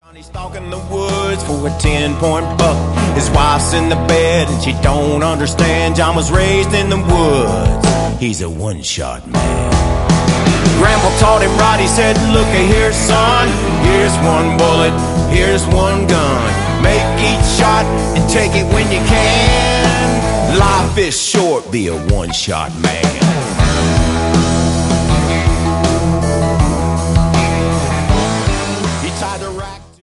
He's stalking the woods for a 10-point buck. His wife's in the bed and she don't understand. John was raised in the woods. He's a one-shot man. Grandpa taught him right. He said, look here, son. Here's one bullet. Here's one gun. Make each shot and take it when you can. Life is short. Be a one-shot man.